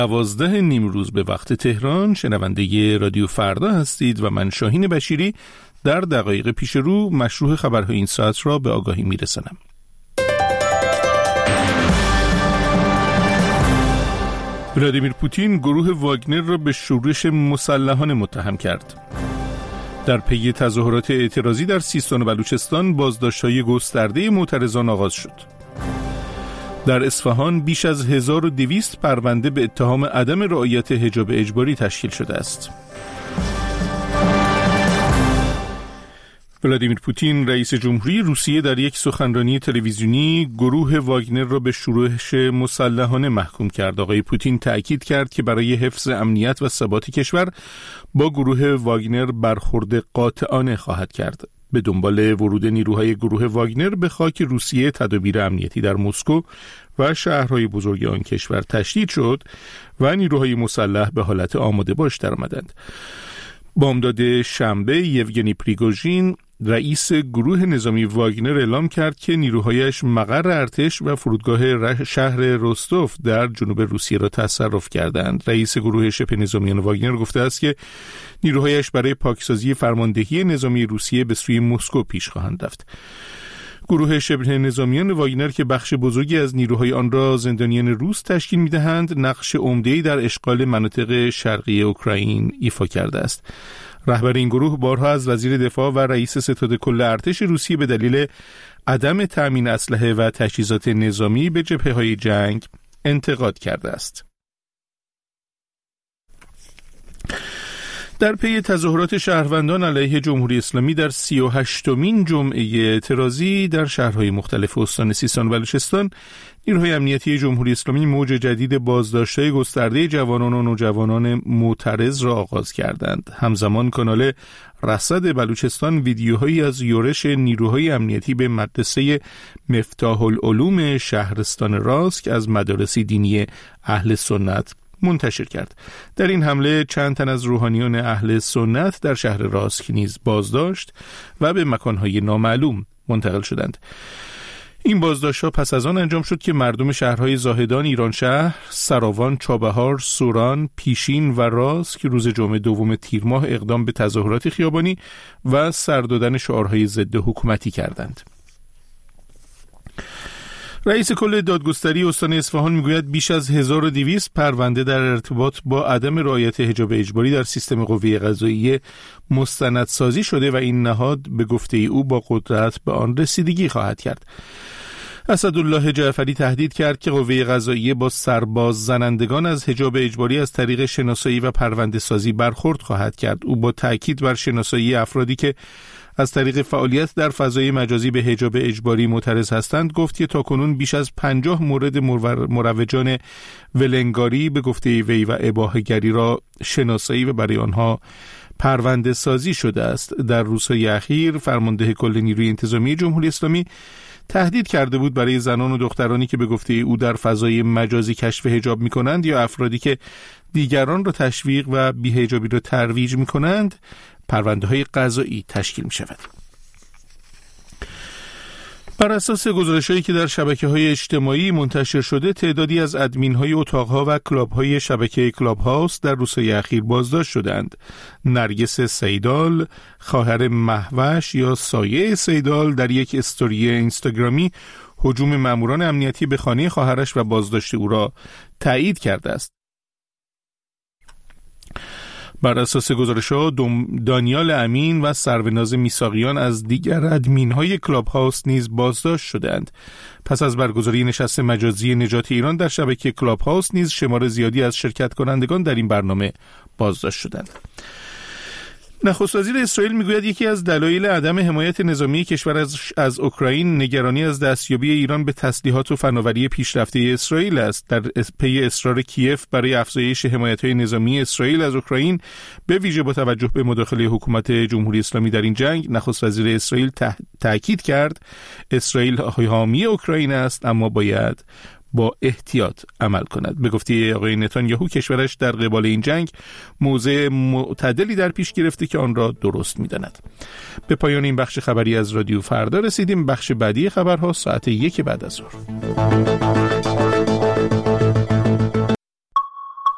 12 نیمروز به وقت تهران شنونده رادیو فردا هستید و من شاهین بشیری در دقایق پیش رو مشروع خبرهای این ساعت را به آگاهی میرسانم. ولادیمیر پوتین گروه واگنر را به شورش مسلحانه متهم کرد. در پی تظاهرات اعتراضی در سیستان و بلوچستان بازداشت‌های گسترده معترضان آغاز شد. در اصفهان بیش از 1200 پرونده به اتهام عدم رعایت حجاب اجباری تشکیل شده است. ولادیمیر پوتین رئیس جمهوری روسیه در یک سخنرانی تلویزیونی گروه واگنر را به شورش مسلحانه محکوم کرد. آقای پوتین تأکید کرد که برای حفظ امنیت و ثبات کشور با گروه واگنر برخورد قاطعانه خواهد کرد. به دنبال ورود نیروهای گروه واگنر به خاک روسیه تدابیر امنیتی در مسکو و شهرهای بزرگ آن کشور تشدید شد و نیروهای مسلح به حالت آماده باش درآمدند. بامداد شنبه یوگنی پریگوژین رئیس گروه نظامی واگنر اعلام کرد که نیروهایش مقر ارتش و فرودگاه شهر روستوف در جنوب روسیه را تصرف کردند. رئیس گروه شبه نظامیان واگنر گفته است که نیروهایش برای پاکسازی فرماندهی نظامی روسیه به سوی مسکو پیش خواهند رفت. گروه شبه نظامیان واگنر که بخش بزرگی از نیروهای آن را زندانیان روس تشکیل می‌دهند، نقش عمده‌ای در اشغال مناطق شرقی اوکراین ایفا کرده است. رهبر این گروه بارها از وزیر دفاع و رئیس ستاد کل ارتش روسیه به دلیل عدم تأمین اسلحه و تجهیزات نظامی به جبهه‌های جنگ انتقاد کرده است. در پی تظاهرات شهروندان علیه جمهوری اسلامی در 38مین جمعه اعتراضی در شهرهای مختلف استان سیستان و بلوچستان، نیروهای امنیتی جمهوری اسلامی موج جدید بازداشت‌های گسترده جوانان و نوجوانان معترض را آغاز کردند. همزمان کانال رصد بلوچستان ویدیوهایی از یورش نیروهای امنیتی به مدرسه مفتاح العلوم شهرستان راسک از مدارس دینی اهل سنت منتشر کرد. در این حمله چند تن از روحانیان اهل سنت در شهر راسک نیز بازداشت و به مکانهای نامعلوم منتقل شدند. این بازداشت‌ها پس از آن انجام شد که مردم شهرهای زاهدان، ایرانشهر، سراوان، چابهار، سوران، پیشین و راسک روز جمعه 2 تیر ماه اقدام به تظاهرات خیابانی و سر دادن شعارهای ضد حکومتی کردند. رئیس کل دادگستری استان اصفهان میگوید بیش از 1200 پرونده در ارتباط با عدم رعایت حجاب اجباری در سیستم قوه قضاییه مستندسازی شده و این نهاد به گفته او با قدرت به آن رسیدگی خواهد کرد. اسدالله جعفری تهدید کرد که قوه قضاییه با سرباز زنندگان از حجاب اجباری از طریق شناسایی و پرونده سازی برخورد خواهد کرد. او با تاکید بر شناسایی افرادی که از طریق فعالیت در فضای مجازی به حجاب اجباری معترض هستند گفت که تاکنون بیش از 50 مورد مروجان ولنگاری به گفته وی و اباحه‌گری را شناسایی و برای آنها پرونده سازی شده است. در روزهای اخیر فرمانده کل نیروی انتظامی جمهوری اسلامی تهدید کرده بود برای زنان و دخترانی که به گفته او در فضای مجازی کشف حجاب می‌کنند یا افرادی که دیگران را تشویق و بی‌حجابی را ترویج می‌کنند پرونده‌های قضایی تشکیل می‌شود. بر اساس گزارش‌هایی که در شبکه‌های اجتماعی منتشر شده، تعدادی از ادمین‌های اتاق‌ها و کلاب‌های شبکه کلاب هاوس در روزهای اخیر بازداشت شدند. نرگس سیدال، خواهر مهوش یا سایه سیدال، در یک استوری اینستاگرامی هجوم ماموران امنیتی به خانه خواهرش و بازداشت او را تایید کرده است. بر اساس گزارش‌ها دانیال امین و سروناز میساقیان از دیگر ادمین‌های کلاب هاوس نیز بازداشت شدند. پس از برگزاری نشست مجازی نجات ایران در شبکه کلاب هاوس نیز شمار زیادی از شرکت کنندگان در این برنامه بازداشت شدند. نخست وزیر اسرائیل میگوید یکی از دلایل عدم حمایت نظامی کشور از اوکراین نگرانی از دستیابی ایران به تسلیحات و فناوری پیشرفته اسرائیل است. در پی اصرار کیف برای افزایش حمایت‌های نظامی اسرائیل از اوکراین به ویژه با توجه به مداخله حکومت جمهوری اسلامی در این جنگ، نخست وزیر اسرائیل تأکید کرد اسرائیل حامی اوکراین است اما باید با احتیاط عمل کند. به گفته آقای نتانیاهو کشورش در قبال این جنگ موضع معتدلی در پیش گرفته که آن را درست می‌داند. به پایان این بخش خبری از رادیو فردا رسیدیم. بخش بعدی خبرها ساعت 1 بعد از ظهر.